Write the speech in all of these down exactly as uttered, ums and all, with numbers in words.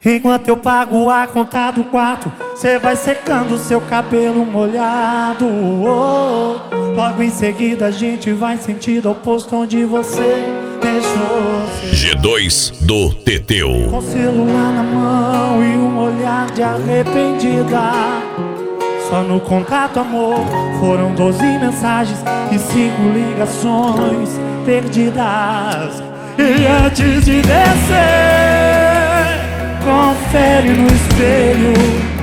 Enquanto eu pago a conta do quarto, cê vai secando seu cabelo molhado. Oh, logo em seguida a gente vai sentido oposto onde você deixou. G dois do Teteu. Com o celular na mão e um olhar de arrependida. Só no contato, amor, foram doze mensagens e cinco ligações perdidas. E antes de descer, confere no espelho.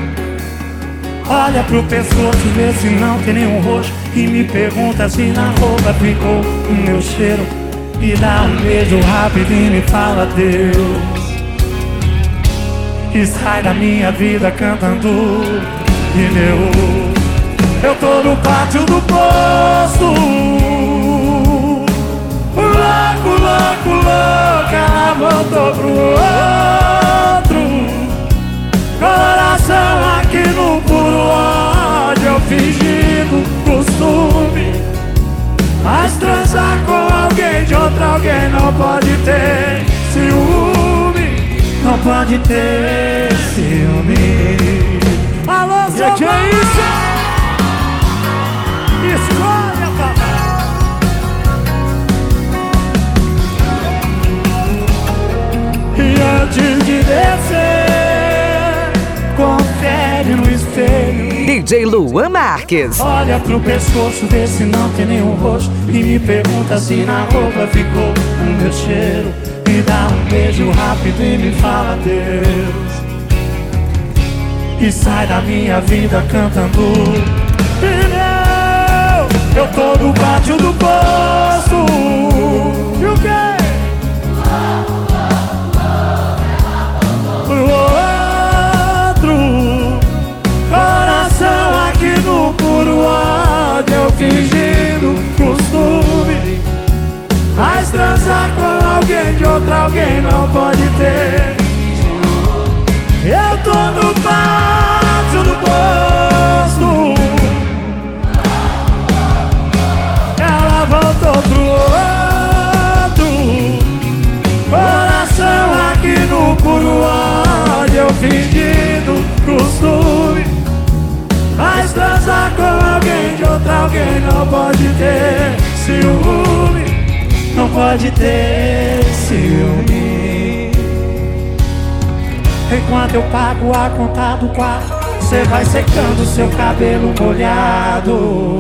Olha pro pescoço, vê se não tem nenhum roxo. E me pergunta se na roupa ficou o meu cheiro. E dá um beijo rápido e me fala Deus. E sai da minha vida cantando pneu. Eu tô no pátio do posto, louco, louco, louco. Ela voltou pro outro. Coração aqui no puro ódio. Eu fingindo costume, mas transar com alguém de outro alguém não pode ter ciúme. Não pode ter ciúme. Alô, seu que é isso? Escolha, papai. E antes de descer, confere no espelho. D J Luan Marques. Olha pro pescoço, vê se não tem nenhum roxo. E me pergunta se na roupa ficou o meu cheiro. Me dá um beijo rápido e me fala Deus. E sai da minha vida cantando pneu. Eu tô no pátio do posto. E o quê? Pro outro. Coração aqui no puro ódio. Eu fingindo costume, mas transar com alguém de outro alguém não pode ter. Eu tô no pátio do posto. Ela voltou pro outro. Coração aqui no puro ódio. Eu fingindo costume, mas transar com alguém de outro alguém não pode ter ciúme. Não pode ter ciúme. Enquanto eu pago a conta do quarto, cê vai secando seu cabelo molhado.